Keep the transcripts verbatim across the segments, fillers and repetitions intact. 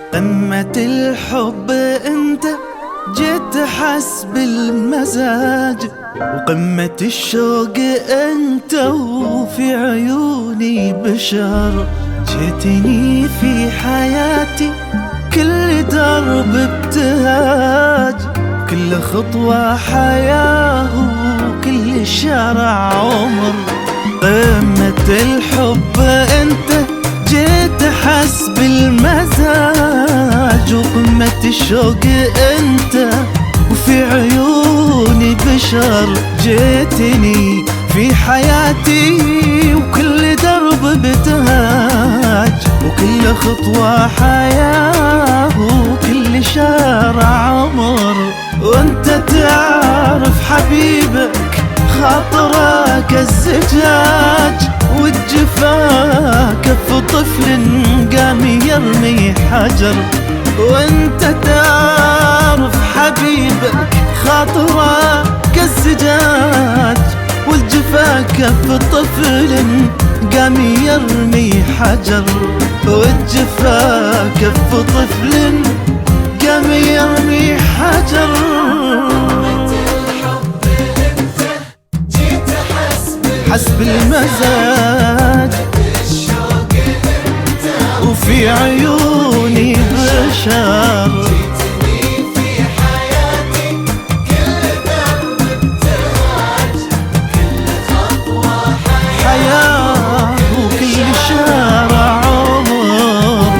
قمة الحب انت جيت حسب المزاج، وقمة الشوق انت وفي عيوني بشر. جيتني في حياتي كل درب ابتهاج، كل خطوة حياة وكل شارع عمر. قمة الحب انت جيت حسب المزاج، وقمة الشوق انت وفي عيوني بشر. جيتني في حياتي وكل درب ابتهاج، وكل خطوة حياة وكل شارع عمر. وانت تعرف حبيبك خاطرك الزجاج، والجفا كف طفل قام يرمي حجر. وانت تعرف حبيبك خاطرك الزجاج، والجفا كف طفل قام يرمي حجر. والجفا كف طفل قام يرمي حجر. حسب المزاج وفي عيوني بشر. جيتني في حياتي كل درب ابتهاج، كل خطوة حياة وكل شارع عمر.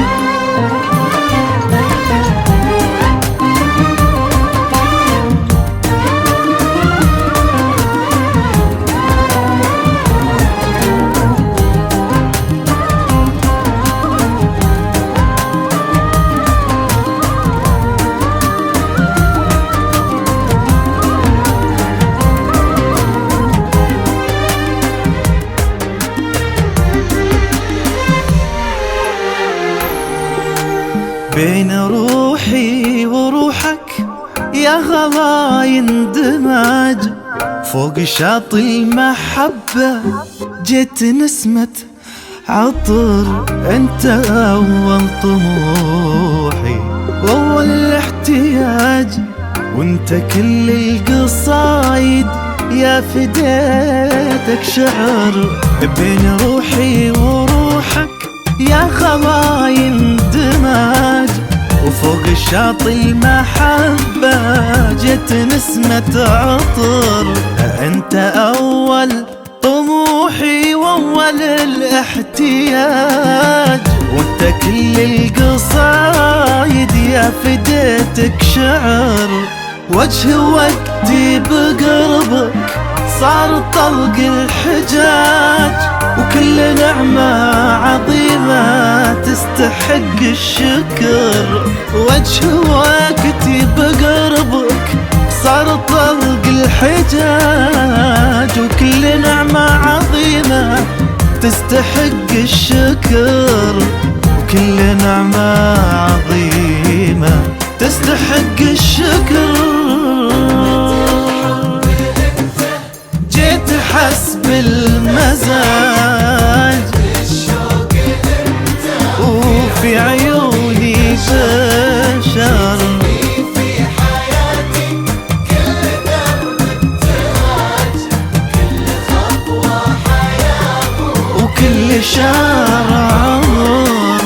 بين روحي وروحك يا غلا يندمج، فوق شاطئ المحبة جيت نسمة عطر. انت اول طموحي واول الاحتياج، وانت كل القصايد يا فديتك شعر. بين روحي وروحك يا غلا يندمج، وفوق الشاطئ المحبة جت نسمة عطر. انت اول طموحي واول الاحتياج، وانت كل القصايد يا فديتك شعر. وجه وقتي بقربك صار طلق الحجاج، وكل نعمة عظيمة تستحق الشكر. وجه وقتي بقربك صار طلق الحجاج، وكل نعمة عظيمة تستحق الشكر. وكل نعمة عظيمة تستحق الشكر. جيت حسب المزاج وفي عيوني بشر. في حياتي كل درب ابتهاج، كل خطوة حياة وكل شارع عمر.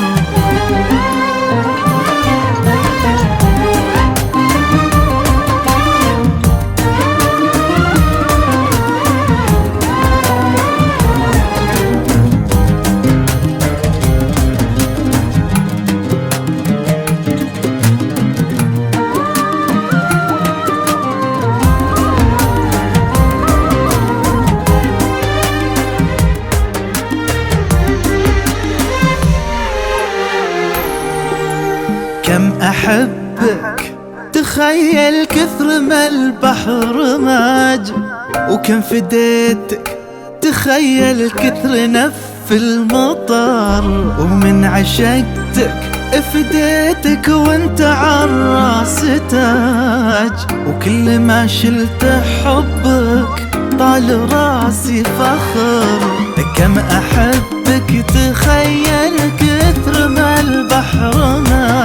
كم أحبك تخيل كثر ما البحر ماج، وكم فديتك تخيل كثر نف المطر. ومن عشقتك فديتك وانت عالراس تاج، وكل ما شلت حبك طال راسي فخر. كم أحبك تخيل كثر ما البحر ماج،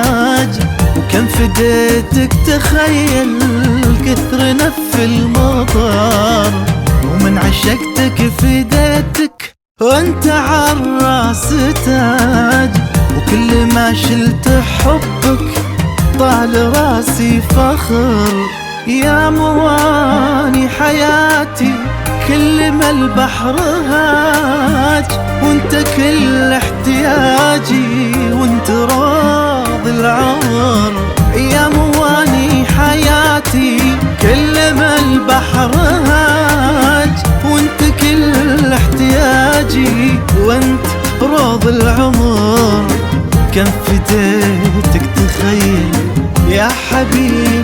فديتك تخيل كثر نف المطر، ومن عشقتك فديتك وانت عالراس تاج، وكل ما شلت حبك طال راسي فخر. يا مواني حياتي كل ما البحر هاج، وانت كل احتياجي وانت راضي العمر. يا مواني حياتي كل ما البحر هاج، وانت كل احتياجي وانت راضي العمر. كم فديتك تخيل يا حبيب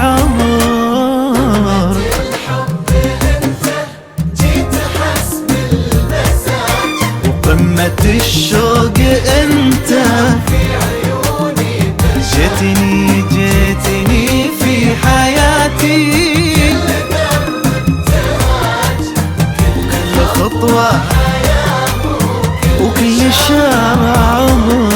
العمر. الحب انت جيت حسب المزاج، وقمة الشوق انت في عيوني برشاش. جيتني جيتني في حياتي، كل درب ابتهاج، كل خطوة حياة وكل شارع عمر.